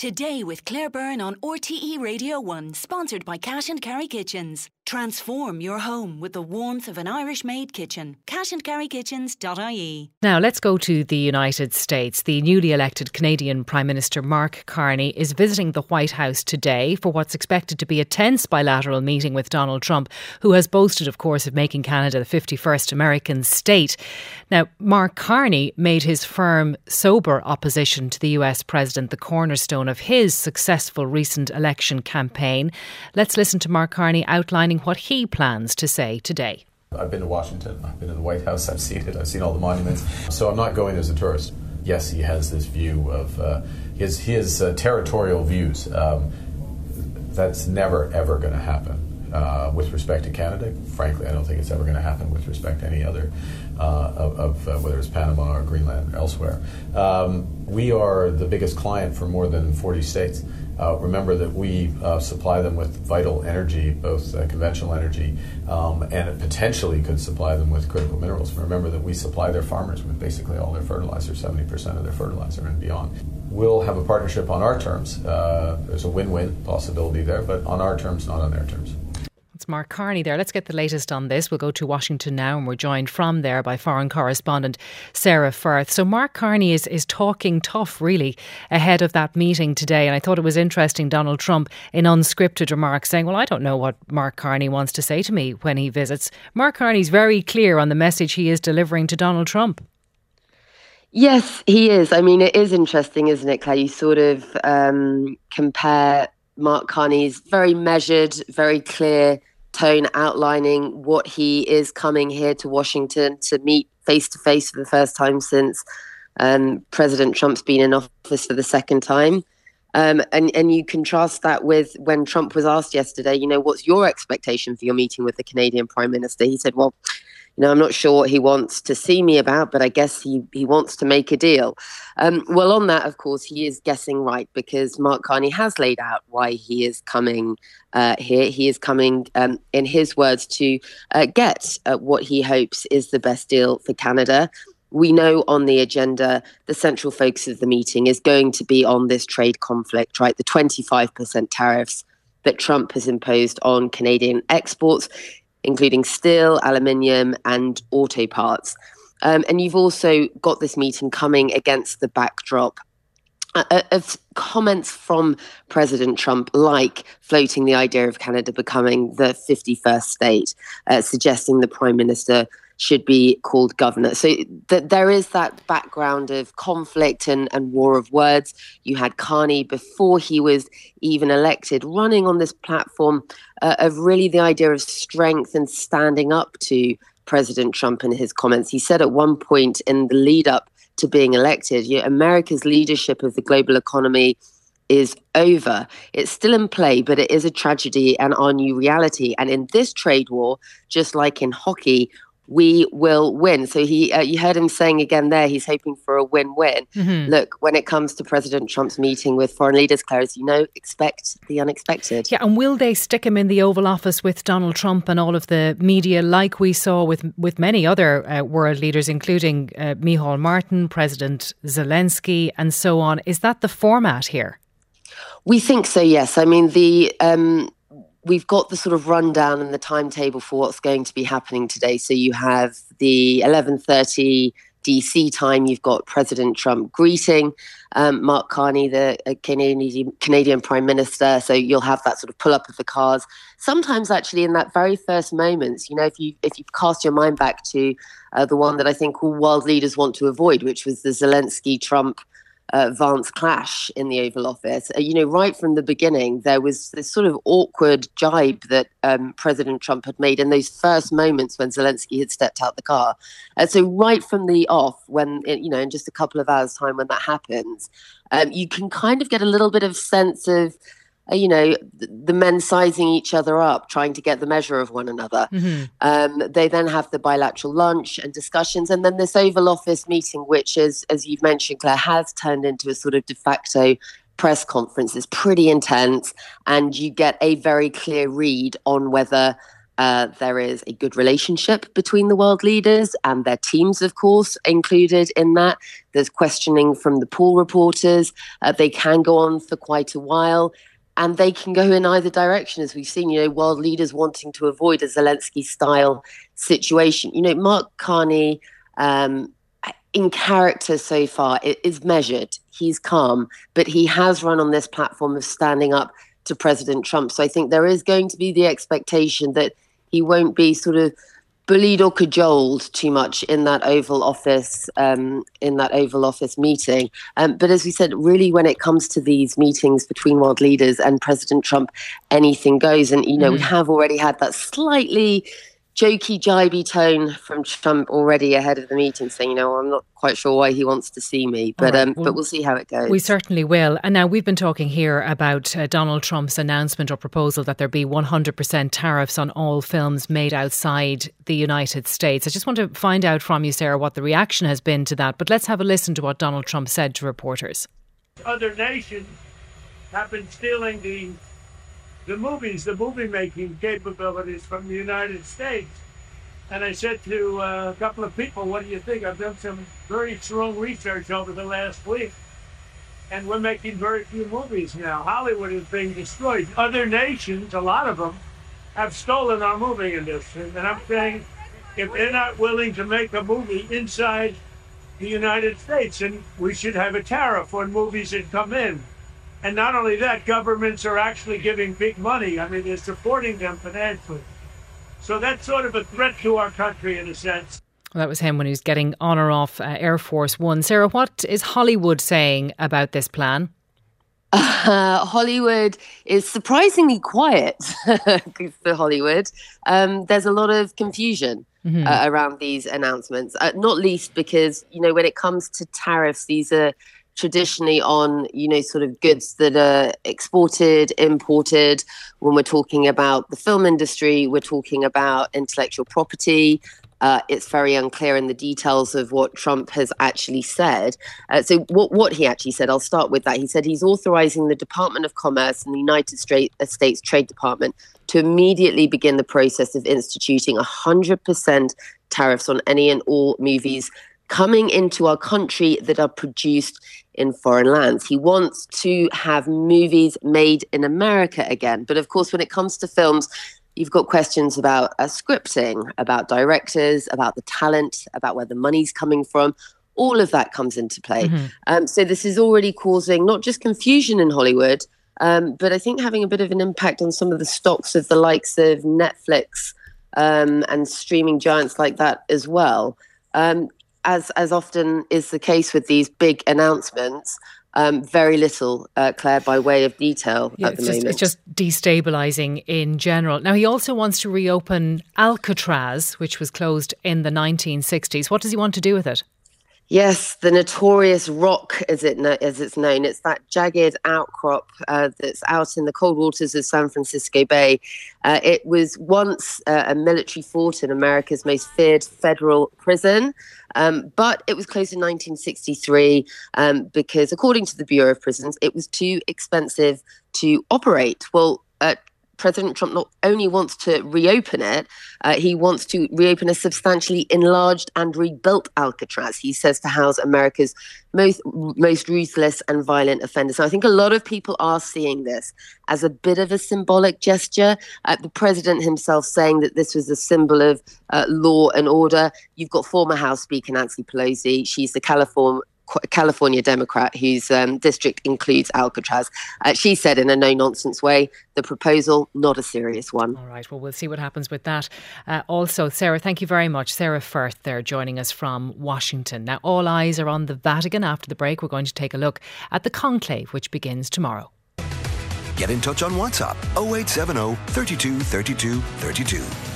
Today with Claire Byrne on RTE Radio 1, sponsored by Cash and Carry Kitchens. Transform your home with the warmth of an Irish-made kitchen. cashandcarrykitchens.ie. Now let's go to the United States. The newly elected Canadian Prime Minister Mark Carney is visiting the White House today for what's expected to be a tense bilateral meeting with Donald Trump, who has boasted, of course, of making Canada the 51st American state. Now, Mark Carney made his firm, sober opposition to the US President the cornerstone of his successful recent election campaign. Let's listen to Mark Carney outlining what he plans to say today. I've been to Washington, I've been to the White House, I've seen it, I've seen all the monuments. So I'm not going as a tourist. Yes, he has this view of his territorial views. That's never, ever going to happen with respect to Canada. Frankly, I don't think it's ever going to happen with respect to any other whether it's Panama or Greenland or elsewhere. We are the biggest client for more than 40 states. Remember that we supply them with vital energy, both conventional energy, and it potentially could supply them with critical minerals. Remember that we supply their farmers with basically all their fertilizer, 70% of their fertilizer and beyond. We'll have a partnership on our terms. There's a win-win possibility there, but on our terms, not on their terms. It's Mark Carney there. Let's get the latest on this. We'll go to Washington now, and we're joined from there by foreign correspondent Sarah Firth. So Mark Carney is talking tough, really, ahead of that meeting today. And I thought it was interesting, Donald Trump, in unscripted remarks, saying, well, I don't know what Mark Carney wants to say to me when he visits. Mark Carney's very clear on the message he is delivering to Donald Trump. Yes, he is. I mean, it is interesting, isn't it, Claire? You sort of compare Mark Carney's very measured, very clear tone outlining what he is coming here to Washington to meet face-to-face for the first time since President Trump's been in office for the second time. And you contrast that with when Trump was asked yesterday, what's your expectation for your meeting with the Canadian Prime Minister? He said, well, I'm not sure what he wants to see me about, but I guess he wants to make a deal. Well, on that, of course, he is guessing right, because Mark Carney has laid out why he is coming here. He is coming, in his words, to get what he hopes is the best deal for Canada. We know on the agenda, the central focus of the meeting is going to be on this trade conflict, right? The 25% tariffs that Trump has imposed on Canadian exports, including steel, aluminium and auto parts. And you've also got this meeting coming against the backdrop of comments from President Trump, like floating the idea of Canada becoming the 51st state, suggesting the Prime Minister should be called governor. So there is that background of conflict and war of words. You had Carney, before he was even elected, running on this platform of really the idea of strength and standing up to President Trump and his comments. He said at one point in the lead up to being elected, America's leadership of the global economy is over. It's still in play, but it is a tragedy and our new reality. And in this trade war, just like in hockey, we will win. So you heard him saying again there, he's hoping for a win-win. Mm-hmm. Look, when it comes to President Trump's meeting with foreign leaders, Claire, as you know, expect the unexpected. Yeah, and will they stick him in the Oval Office with Donald Trump and all of the media, like we saw with many other world leaders, including Micheál Martin, President Zelensky, and so on? Is that the format here? We think so, yes. I mean, we've got the sort of rundown and the timetable for what's going to be happening today. So you have the 11:30 DC time. You've got President Trump greeting Mark Carney, the Canadian Prime Minister. So you'll have that sort of pull up of the cars. Sometimes actually in that very first moments, if you cast your mind back to the one that I think all world leaders want to avoid, which was the Zelensky-Trump Vance clash in the Oval Office. Right from the beginning, there was this sort of awkward jibe that President Trump had made in those first moments when Zelensky had stepped out the car. So right from the off, when, in just a couple of hours' time when that happens, you can kind of get a little bit of sense of, the men sizing each other up, trying to get the measure of one another. Mm-hmm. They then have the bilateral lunch and discussions. And then this Oval Office meeting, which, as you've mentioned, Claire, has turned into a sort of de facto press conference, is pretty intense. And you get a very clear read on whether There is a good relationship between the world leaders and their teams, of course, included in that. There's questioning from the pool reporters. They can go on for quite a while. And they can go in either direction, as we've seen, world leaders wanting to avoid a Zelensky-style situation. Mark Carney, in character so far, is measured. He's calm, but he has run on this platform of standing up to President Trump. So I think there is going to be the expectation that he won't be sort of bullied or cajoled too much in that Oval Office meeting. But as we said, really, when it comes to these meetings between world leaders and President Trump, anything goes. And, we have already had that slightly jokey, jibey tone from Trump already ahead of the meeting, saying, I'm not quite sure why he wants to see me, but but we'll see how it goes. We certainly will. And now we've been talking here about Donald Trump's announcement or proposal that there be 100% tariffs on all films made outside the United States. I just want to find out from you, Sarah, what the reaction has been to that. But let's have a listen to what Donald Trump said to reporters. Other nations have been stealing the movie-making capabilities from the United States. And I said to a couple of people, what do you think? I've done some very strong research over the last week, and we're making very few movies now. Hollywood is being destroyed. Other nations, a lot of them, have stolen our movie industry. And I'm saying, if they're not willing to make a movie inside the United States, then we should have a tariff on movies that come in. And not only that, governments are actually giving big money. I mean, they're supporting them financially. So that's sort of a threat to our country in a sense. Well, that was him when he was getting on or off Air Force One. Sarah, what is Hollywood saying about this plan? Hollywood is surprisingly quiet for Hollywood. There's a lot of confusion around these announcements, not least because, when it comes to tariffs, these are traditionally on, sort of goods that are exported, imported. When we're talking about the film industry, we're talking about intellectual property. It's very unclear in the details of what Trump has actually said. So what he actually said, I'll start with that. He said he's authorizing the Department of Commerce and the United States Trade Department to immediately begin the process of instituting 100% tariffs on any and all movies coming into our country that are produced in foreign lands. He wants to have movies made in America again. But of course, when it comes to films, you've got questions about scripting, about directors, about the talent, about where the money's coming from. All of that comes into play. So this is already causing not just confusion in Hollywood, but I think having a bit of an impact on some of the stocks of the likes of Netflix and streaming giants like that as well. As often is the case with these big announcements, very little, Claire, by way of detail at the moment. It's just destabilising in general. Now, he also wants to reopen Alcatraz, which was closed in the 1960s. What does he want to do with it? Yes, the notorious rock, as it's known. It's that jagged outcrop that's out in the cold waters of San Francisco Bay. It was once a military fort in America's most feared federal prison, but it was closed in 1963 because, according to the Bureau of Prisons, it was too expensive to operate. Well, President Trump not only wants to reopen it, he wants to reopen a substantially enlarged and rebuilt Alcatraz, he says, to house America's most ruthless and violent offenders. So I think a lot of people are seeing this as a bit of a symbolic gesture. The president himself saying that this was a symbol of law and order. You've got former House Speaker Nancy Pelosi. She's the California Democrat whose district includes Alcatraz. She said in a no-nonsense way, the proposal, not a serious one. All right, well, we'll see what happens with that. Also, Sarah, thank you very much. Sarah Firth there joining us from Washington. Now, all eyes are on the Vatican. After the break, we're going to take a look at the conclave, which begins tomorrow. Get in touch on WhatsApp 0870 32 32 32.